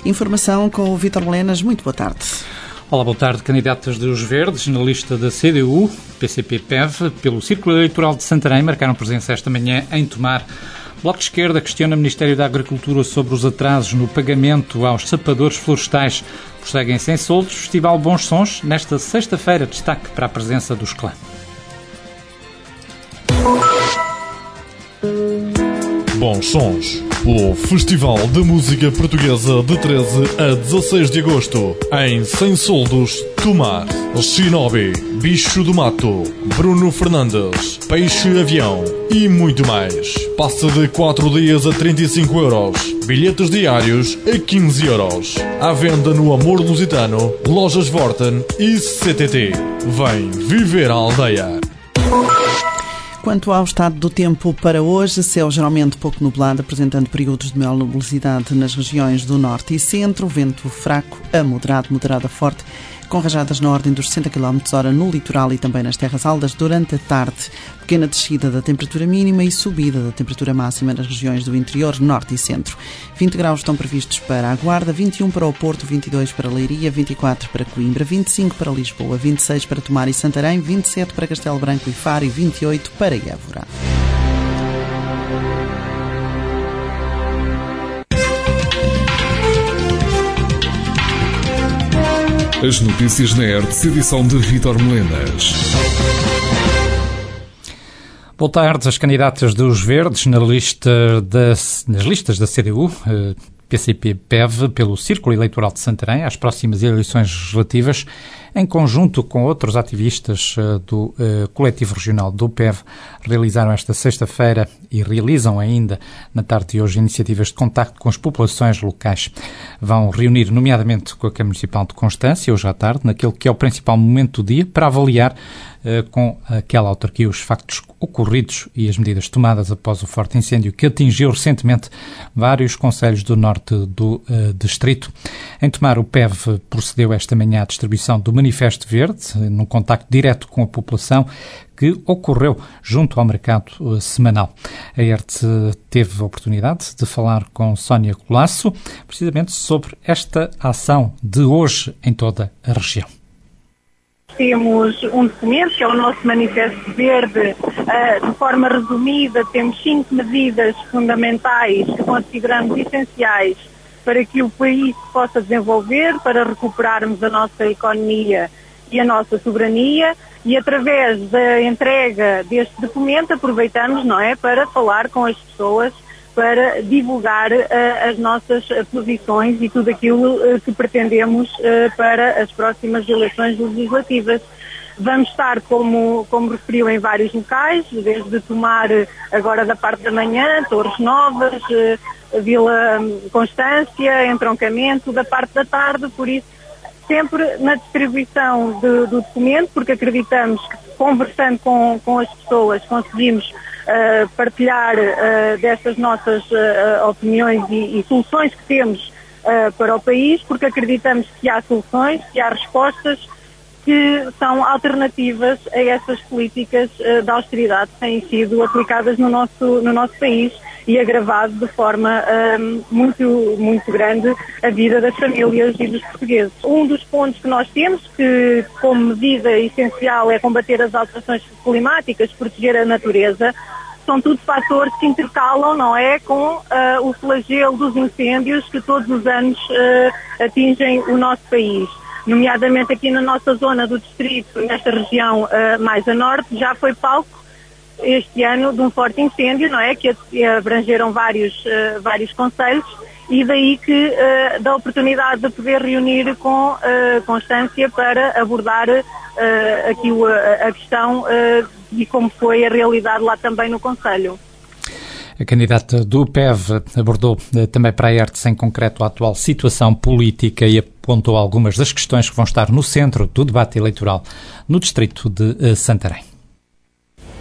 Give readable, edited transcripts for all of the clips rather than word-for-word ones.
Informação com o Vítor Melenas. Muito boa tarde. Olá, boa tarde. Candidatas dos Verdes na lista da CDU, PCP-PEV, pelo Círculo Eleitoral de Santarém, marcaram presença esta manhã em Tomar. O Bloco de Esquerda questiona o Ministério da Agricultura sobre os atrasos no pagamento aos sapadores florestais. Prosseguem sem soldos, Festival Bons Sons, nesta sexta-feira, destaque para a presença dos clã. Bons Sons, o Festival de Música Portuguesa de 13 a 16 de agosto, em Sem Soldos, Tomar, Shinobi, Bicho do Mato, Bruno Fernandes, Peixe Avião e muito mais. Passa de 4 dias a 35 €, bilhetes diários a 15 €. À venda no Amor Lusitano, Lojas Vorten e CTT. Vem viver a aldeia. Quanto ao estado do tempo para hoje, céu geralmente pouco nublado, apresentando períodos de maior nubosidade nas regiões do norte e centro, vento fraco a moderado a forte, com rajadas na ordem dos 60 km/h no litoral e também nas terras altas durante a tarde. Pequena descida da temperatura mínima e subida da temperatura máxima nas regiões do interior, norte e centro. 20 graus estão previstos para a Guarda, 21 para o Porto, 22 para Leiria, 24 para Coimbra, 25 para Lisboa, 26 para Tomar e Santarém, 27 para Castelo Branco e Faro e 28 para Évora. As notícias na ERTS, edição de Vítor Melenas. Boa tarde. As candidatas dos Verdes nas listas da CDU, PCP-PEV, pelo Círculo Eleitoral de Santarém, às próximas eleições legislativas, em conjunto com outros ativistas do coletivo regional do PEV, realizaram esta sexta-feira e realizam ainda na tarde de hoje iniciativas de contacto com as populações locais. Vão reunir, nomeadamente com a Câmara Municipal de Constância, hoje à tarde, naquele que é o principal momento do dia, para avaliar com aquela autarquia os factos ocorridos e as medidas tomadas após o forte incêndio que atingiu recentemente vários concelhos do norte do distrito. Em Tomar, o PEV procedeu esta manhã à distribuição do Manifesto Verde, num contacto direto com a população, que ocorreu junto ao mercado semanal. A ERTE teve a oportunidade de falar com Sónia Colasso, precisamente sobre esta ação de hoje em toda a região. Temos um documento, que é o nosso Manifesto Verde. De forma resumida, temos 5 medidas fundamentais que consideramos essenciais para que o país se possa desenvolver, para recuperarmos a nossa economia e a nossa soberania, e através da entrega deste documento aproveitamos, para falar com as pessoas, para divulgar as nossas posições e tudo aquilo que pretendemos para as próximas eleições legislativas. Vamos estar, como referiu, em vários locais, desde Tomar agora da parte da manhã, Torres Novas, Vila Constância, Entroncamento, da parte da tarde, por isso sempre na distribuição do documento, porque acreditamos que conversando com as pessoas conseguimos partilhar destas nossas opiniões e soluções que temos para o país, porque acreditamos que há soluções, que há respostas que são alternativas a essas políticas de austeridade que têm sido aplicadas no nosso país e agravado de forma muito grande a vida das famílias e dos portugueses. Um dos pontos que nós temos, que como medida essencial é combater as alterações climáticas, proteger a natureza, são tudo fatores que intercalam, com o flagelo dos incêndios que todos os anos atingem o nosso país. Nomeadamente aqui na nossa zona do distrito, nesta região mais a norte, já foi palco este ano de um forte incêndio, que abrangeram vários concelhos, e daí que da oportunidade de poder reunir com Constância para abordar aqui a questão e como foi a realidade lá também no concelho. A candidata do PEV abordou também para a ERTE em concreto a atual situação política e apontou algumas das questões que vão estar no centro do debate eleitoral no distrito de Santarém.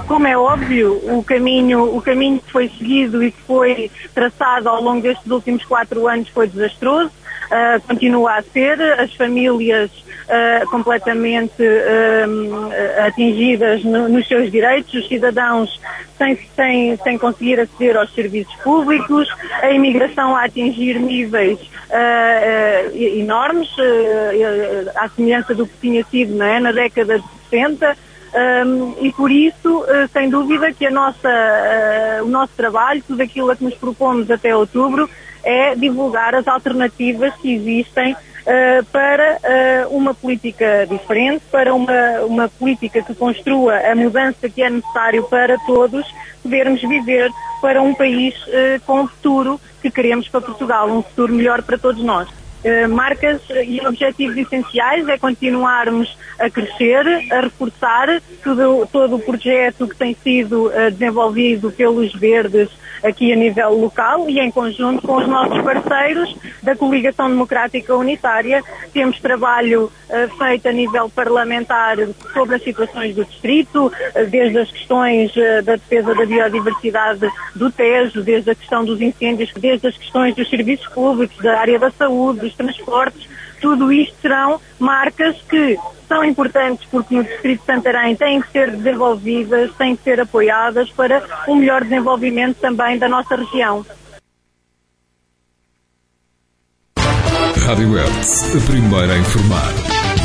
Como é óbvio, o caminho que foi seguido e que foi traçado ao longo destes últimos 4 anos foi desastroso, continua a ser, as famílias completamente atingidas nos seus direitos, os cidadãos sem conseguir aceder aos serviços públicos, a imigração a atingir níveis enormes, à semelhança do que tinha sido, não é, na década de 60, e por isso, sem dúvida, que o nosso trabalho, tudo aquilo a que nos propomos até outubro, é divulgar as alternativas que existem para uma política diferente, para uma política que construa a mudança que é necessário para todos podermos viver para um país com o futuro que queremos para Portugal, um futuro melhor para todos nós. Marcas e objetivos essenciais é continuarmos a crescer, a reforçar todo o projeto que tem sido desenvolvido pelos Verdes aqui a nível local e em conjunto com os nossos parceiros da Coligação Democrática Unitária. Temos trabalho feito a nível parlamentar sobre as situações do distrito, desde as questões da defesa da biodiversidade do Tejo, desde a questão dos incêndios, desde as questões dos serviços públicos, da área da saúde, dos transportes. Tudo isto serão marcas que são importantes porque no Distrito de Santarém têm que ser desenvolvidas, têm que ser apoiadas para um melhor desenvolvimento também da nossa região. Rádio Hertz, a primeira a informar.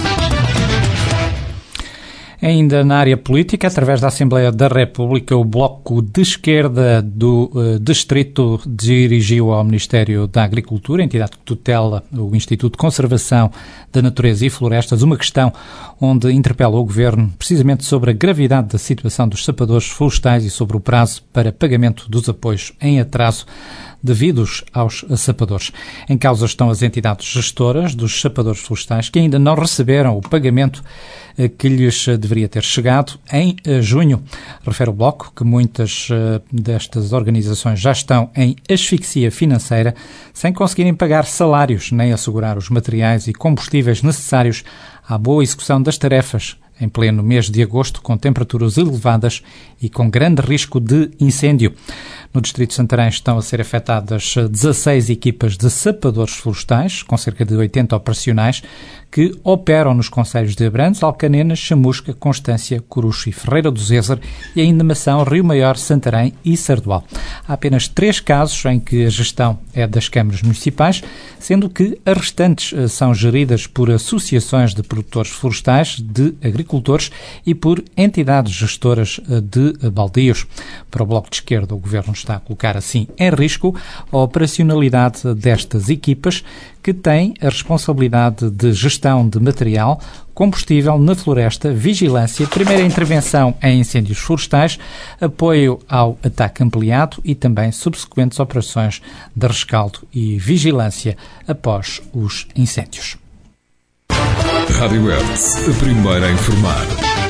Ainda na área política, através da Assembleia da República, o Bloco de Esquerda do Distrito dirigiu ao Ministério da Agricultura, entidade que tutela o Instituto de Conservação da Natureza e Florestas, uma questão onde interpela o Governo precisamente sobre a gravidade da situação dos sapadores florestais e sobre o prazo para pagamento dos apoios em atraso devidos aos sapadores. Em causa estão as entidades gestoras dos sapadores florestais que ainda não receberam o pagamento que lhes deveria ter chegado em junho. Refere o Bloco que muitas destas organizações já estão em asfixia financeira sem conseguirem pagar salários nem assegurar os materiais e combustíveis necessários à boa execução das tarefas em pleno mês de agosto, com temperaturas elevadas e com grande risco de incêndio. No Distrito de Santarém estão a ser afetadas 16 equipas de sapadores florestais, com cerca de 80 operacionais, que operam nos concelhos de Abrantes, Alcanenas, Chamusca, Constância, Coruche e Ferreira do Zézer e ainda Mação, Rio Maior, Santarém e Sardual. Há apenas 3 casos em que a gestão é das câmaras municipais, sendo que as restantes são geridas por associações de produtores florestais, de agricultores e por entidades gestoras de baldios. Para o Bloco de Esquerda, o Governo está a colocar assim em risco a operacionalidade destas equipas que têm a responsabilidade de gestão de material, combustível na floresta, vigilância, primeira intervenção em incêndios florestais, apoio ao ataque ampliado e também subsequentes operações de rescaldo e vigilância após os incêndios. Rádio Hertz, a primeira a informar.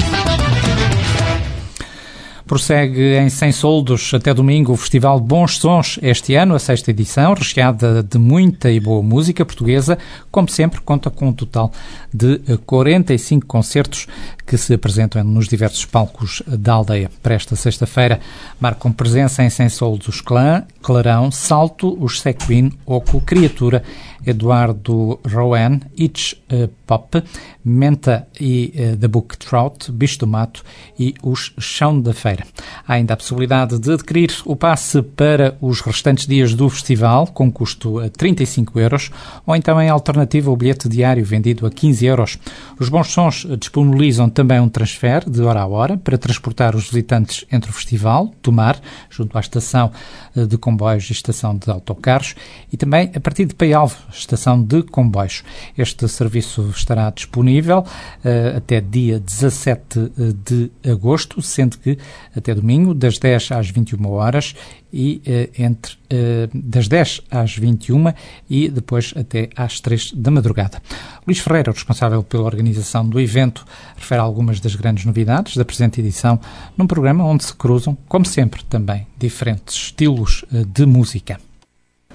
Prossegue em Sem Soldos até domingo o Festival Bons Sons, este ano, a 6ª edição, recheada de muita e boa música portuguesa, como sempre, conta com um total de 45 concertos que se apresentam nos diversos palcos da aldeia. Para esta sexta-feira marcam presença em Sem Soldos Clã, Clarão, Salto, os Sequin, Oco, Criatura, Eduardo Rowan, Itch Pop, Menta e The Book Trout, Bicho do Mato e os Chão da Feira. Há ainda a possibilidade de adquirir o passe para os restantes dias do festival, com custo a 35 euros, ou então em alternativa o bilhete diário vendido a 15 euros. Os Bons Sons disponibilizam também um transfer de hora a hora para transportar os visitantes entre o festival, Tomar, junto à estação de comboios e estação de autocarros, e também a partir de Paialvo, estação de comboios. Este serviço estará disponível até dia 17 de agosto, sendo que até domingo, das 10 às 21 horas e das 10 às 21 e depois até às 3 da madrugada. Luís Ferreira, responsável pela organização do evento, refere algumas das grandes novidades da presente edição num programa onde se cruzam, como sempre, também diferentes estilos de música.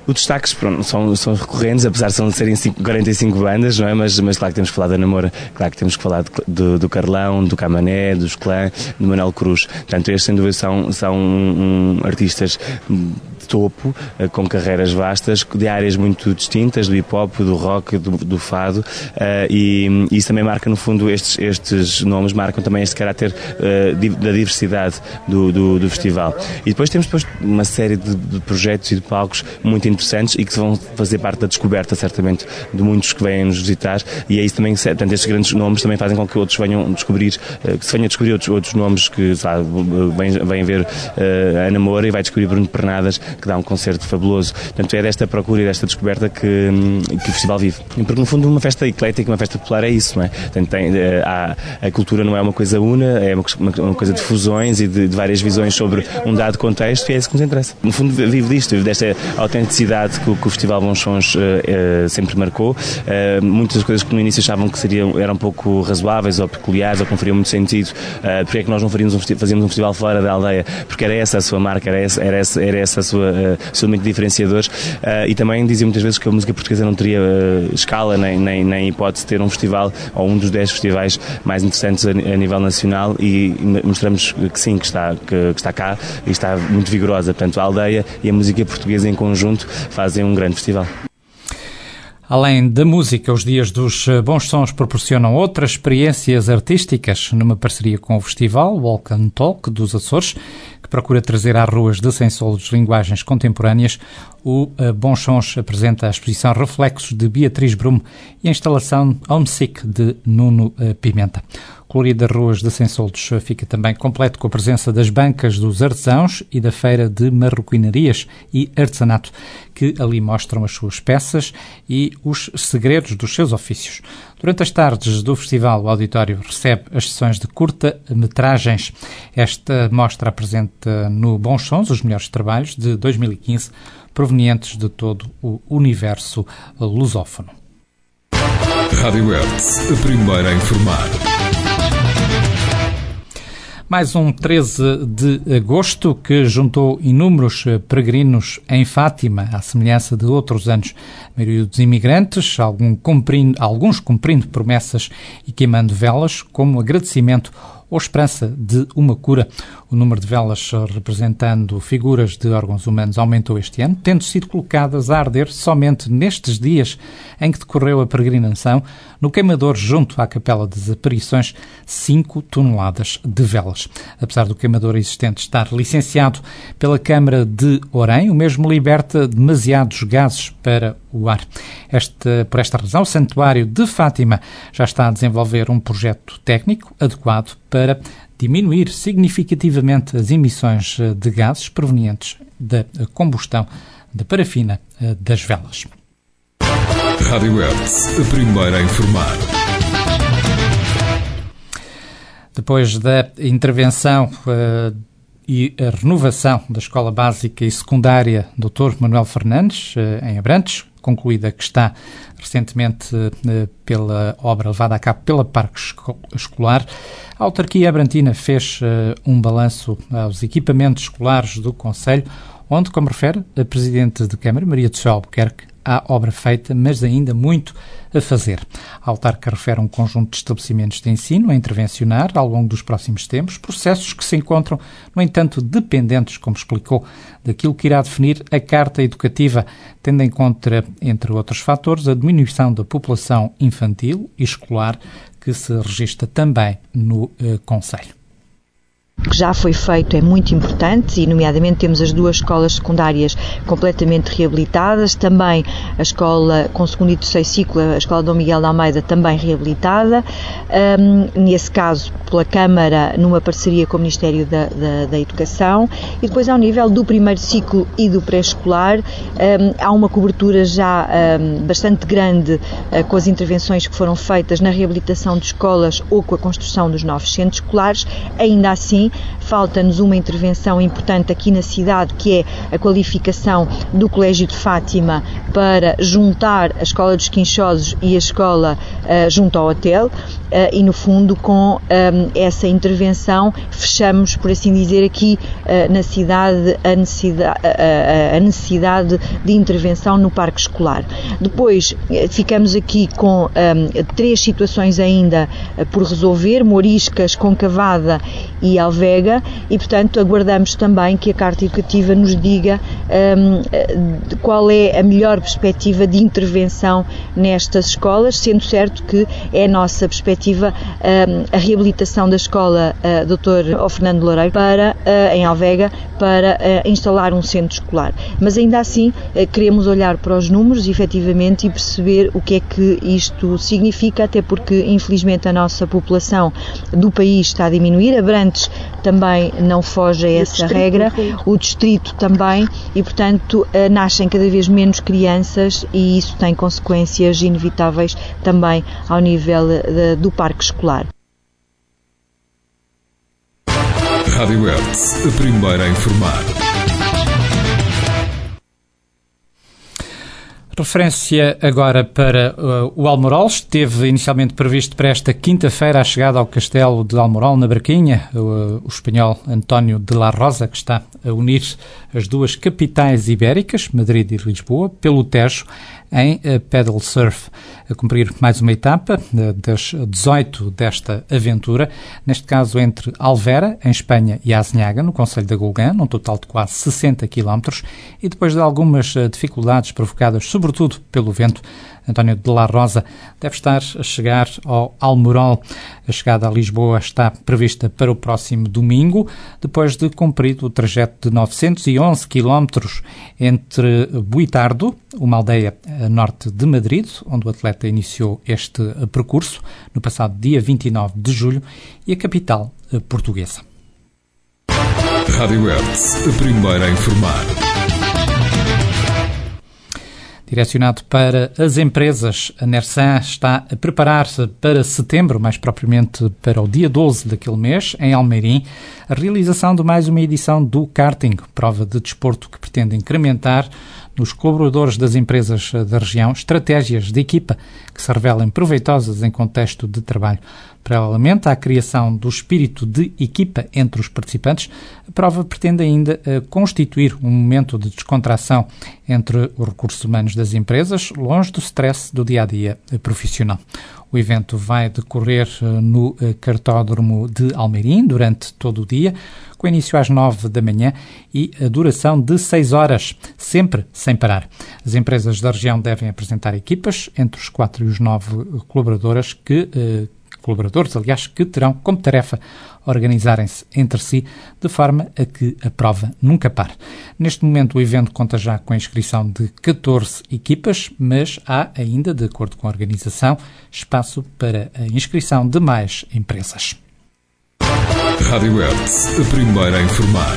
Os destaques são recorrentes, apesar de serem 45 bandas, não é? Mas claro que temos que falar da Namora, claro que temos que falar do Carlão, do Camané, dos Clã, do Manuel Cruz. Portanto, estes sem dúvida são artistas de topo, com carreiras vastas, de áreas muito distintas, do hip-hop, do rock, do fado, e isso também marca, no fundo, estes nomes marcam também este caráter da diversidade do festival. E depois temos uma série de projetos e de palcos muito interessantes e que vão fazer parte da descoberta, certamente, de muitos que vêm nos visitar, e é isso também, portanto, estes grandes nomes também fazem com que outros venham descobrir, que se venham a descobrir outros nomes, que sabe, vêm ver a Namora e vai descobrir Bruno Pernadas, que dá um concerto fabuloso. Portanto, é desta procura e desta descoberta que o festival vive. Porque, no fundo, uma festa eclética, uma festa popular é isso, não é? Portanto, a cultura não é uma coisa una, é uma coisa de fusões e de várias visões sobre um dado contexto, e é isso que nos interessa. No fundo, vive disto, vive desta autenticidade que o Festival Bons Sons sempre marcou. Muitas das coisas que no início achavam que eram um pouco razoáveis ou peculiares ou que não fariam muito sentido, porque é que nós não fazíamos um festival fora da aldeia, porque era essa a sua marca, era essa a sua seu elemento diferenciador, e também dizia muitas vezes que a música portuguesa não teria escala nem hipótese de ter um festival ou um dos 10 festivais mais interessantes a nível nacional, e mostramos que sim, que está cá e está muito vigorosa. Portanto, a aldeia e a música portuguesa em conjunto fazem um grande festival. Além da música, os Dias dos Bons Sons proporcionam outras experiências artísticas numa parceria com o festival Walk and Talk dos Açores, que procura trazer às ruas de Sainsolos linguagens contemporâneas. O Bons Sons apresenta a exposição Reflexos de Beatriz Brumo e a instalação Homesick de Nuno Pimenta. O colorido das ruas de Sainsolos fica também completo com a presença das bancas dos artesãos e da feira de marroquinarias e artesanato, que ali mostram as suas peças e os segredos dos seus ofícios. Durante as tardes do festival, o auditório recebe as sessões de curta-metragens. Esta mostra apresenta no Bons Sons os melhores trabalhos de 2015, provenientes de todo o universo lusófono. Rádio Hertz, a primeira a informar. Mais um 13 de agosto que juntou inúmeros peregrinos em Fátima, à semelhança de outros anos. A maioria dos imigrantes, alguns cumprindo promessas e queimando velas, como agradecimento ou esperança de uma cura. O número de velas representando figuras de órgãos humanos aumentou este ano, tendo sido colocadas a arder somente nestes dias em que decorreu a peregrinação, no queimador junto à Capela das Aparições, 5 toneladas de velas. Apesar do queimador existente estar licenciado pela Câmara de Orém, o mesmo liberta demasiados gases para o ar. Por esta razão, o Santuário de Fátima já está a desenvolver um projeto técnico adequado para diminuir significativamente as emissões de gases provenientes da combustão da parafina das velas. Rádio Hertz, a primeira a informar. Depois da intervenção e a renovação da Escola Básica e Secundária Dr. Manuel Fernandes, em Abrantes, concluída que está recentemente pela obra levada a cabo pela Parque Escolar, a autarquia abrantina fez um balanço aos equipamentos escolares do concelho, onde, como refere a Presidente de Câmara, Maria de Céu Albuquerque, há obra feita, mas ainda muito a fazer. A autarca refere um conjunto de estabelecimentos de ensino a intervencionar ao longo dos próximos tempos, processos que se encontram, no entanto, dependentes, como explicou, daquilo que irá definir a Carta Educativa, tendo em conta, entre outros fatores, a diminuição da população infantil e escolar, que se registra também no concelho. O que já foi feito é muito importante e, nomeadamente, temos as 2 escolas secundárias completamente reabilitadas, também a escola com segundo e terceiro ciclo, a escola Dom Miguel de Almeida, também reabilitada, nesse caso pela Câmara, numa parceria com o Ministério da Educação, e depois ao nível do primeiro ciclo e do pré-escolar, há uma cobertura já bastante grande com as intervenções que foram feitas na reabilitação de escolas ou com a construção dos novos centros escolares. Ainda assim, falta-nos uma intervenção importante aqui na cidade, que é a qualificação do Colégio de Fátima para juntar a Escola dos Quinchosos e a escola junto ao hotel, e no fundo com essa intervenção fechamos, por assim dizer, aqui na cidade a necessidade de intervenção no parque escolar. Depois ficamos aqui com 3 situações ainda por resolver: Mouriscas, Concavada e Alvega, e portanto aguardamos também que a Carta Educativa nos diga qual é a melhor perspectiva de intervenção nestas escolas, sendo certo que é a nossa perspectiva a reabilitação da escola Dr. Fernando Loureiro em Alvega para instalar um centro escolar. Mas ainda assim queremos olhar para os números efetivamente e perceber o que é que isto significa, até porque infelizmente a nossa população do país está a diminuir, Abrantes também não foge a essa regra, o distrito também, e portanto nascem cada vez menos crianças e isso tem consequências inevitáveis também ao nível do parque escolar. Rádio Hertz, a primeira a informar. Referência agora para o Almorol. Esteve inicialmente previsto para esta quinta-feira a chegada ao Castelo de Almorol, na Barquinha, o espanhol António de la Rosa, que está a unir as duas capitais ibéricas, Madrid e Lisboa, pelo Tejo, em pedal surf, a cumprir mais uma etapa das 18 desta aventura, neste caso entre Alvera, em Espanha, e Azinhaga, no concelho de Agulgã, num total de quase 60 km, e depois de algumas dificuldades provocadas, sobretudo pelo vento, António de la Rosa deve estar a chegar ao Almorol. A chegada a Lisboa está prevista para o próximo domingo, depois de cumprido o trajeto de 911 km entre Buitardo, uma aldeia a norte de Madrid, onde o atleta iniciou este percurso no passado dia 29 de julho, e a capital portuguesa. Rádio Hertz, a primeira a informar. Direcionado para as empresas, a Nersan está a preparar-se para setembro, mais propriamente para o dia 12 daquele mês, em Almeirim, a realização de mais uma edição do karting, prova de desporto que pretende incrementar nos colaboradores das empresas da região estratégias de equipa que se revelem proveitosas em contexto de trabalho. Paralelamente à criação do espírito de equipa entre os participantes, a prova pretende ainda constituir um momento de descontração entre os recursos humanos das empresas, longe do stress do dia-a-dia profissional. O evento vai decorrer no cartódromo de Almeirim durante todo o dia, com início às 9 da manhã e a duração de 6 horas, sempre sem parar. As empresas da região devem apresentar equipas entre os 4 e os 9 colaboradores, que terão como tarefa organizarem-se entre si de forma a que a prova nunca pare. Neste momento o evento conta já com a inscrição de 14 equipas, mas há ainda, de acordo com a organização, espaço para a inscrição de mais empresas. Rádio Hertz, a primeira a informar.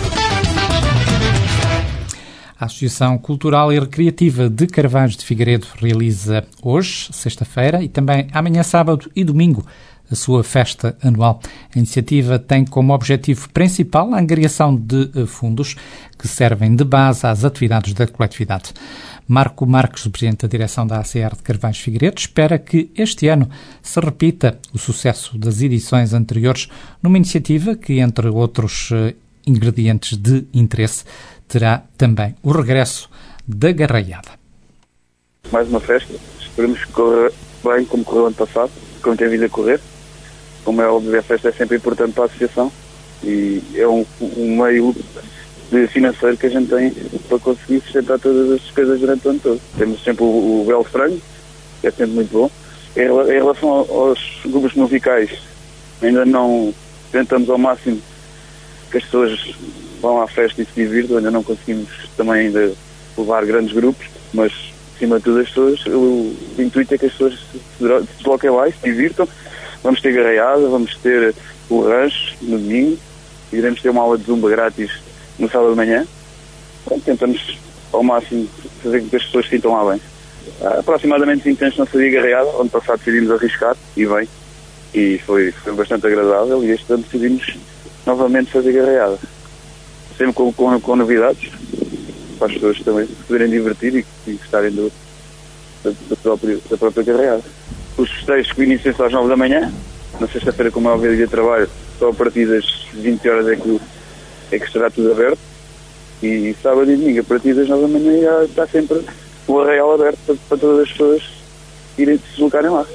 A Associação Cultural e Recreativa de Carvalhos de Figueiredo realiza hoje, sexta-feira, e também amanhã, sábado e domingo, a sua festa anual. A iniciativa tem como objetivo principal a angariação de fundos que servem de base às atividades da coletividade. Marco Marques, o presidente da direção da ACR de Carvalhos de Figueiredo, espera que este ano se repita o sucesso das edições anteriores numa iniciativa que, entre outros ingredientes de interesse, terá também o regresso da garraiada. Mais uma festa, esperemos que corra bem como correu ano passado, como tem vindo a correr. Como é óbvio, a festa é sempre importante para a associação e é um meio financeiro que a gente tem para conseguir sustentar todas as despesas durante o ano todo. Temos sempre o belo frango, que é sempre muito bom. Em relação aos grupos musicais, ainda não tentamos ao máximo que as pessoas vão à festa e se divirtam, ainda não conseguimos também ainda levar grandes grupos, mas acima de tudo as pessoas, o intuito é que as pessoas se desloquem lá e se divirtam. Vamos ter garraiada, vamos ter o rancho no domingo, iremos ter uma aula de zumba grátis no sábado de manhã. Então, tentamos ao máximo fazer com que as pessoas se sintam lá bem. Há aproximadamente 20 anos não fazia garraiada, ano passado decidimos arriscar e bem, e foi bastante agradável, e este ano decidimos novamente fazer garreada. Sempre com novidades, para as pessoas também se poderem divertir e gostarem da própria garreada. Os festejos que iniciam-se às 9 da manhã, na sexta-feira, como é o dia de trabalho, só a partir das 20 horas é que estará tudo aberto. E sábado e domingo, a partir das 9 da manhã, já está sempre o arraial aberto para todas as pessoas irem se deslocarem lá.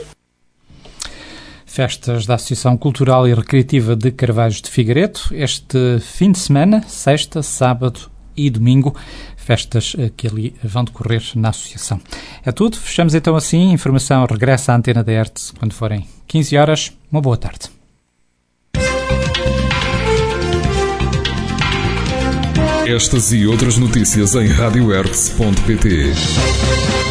Festas da Associação Cultural e Recreativa de Carvalhos de Figueiredo, este fim de semana, sexta, sábado e domingo, festas que ali vão decorrer na Associação. É tudo, fechamos então assim, a informação regressa à antena da ERTE quando forem 15 horas. Uma boa tarde. Estas e outras notícias em radioertz.pt.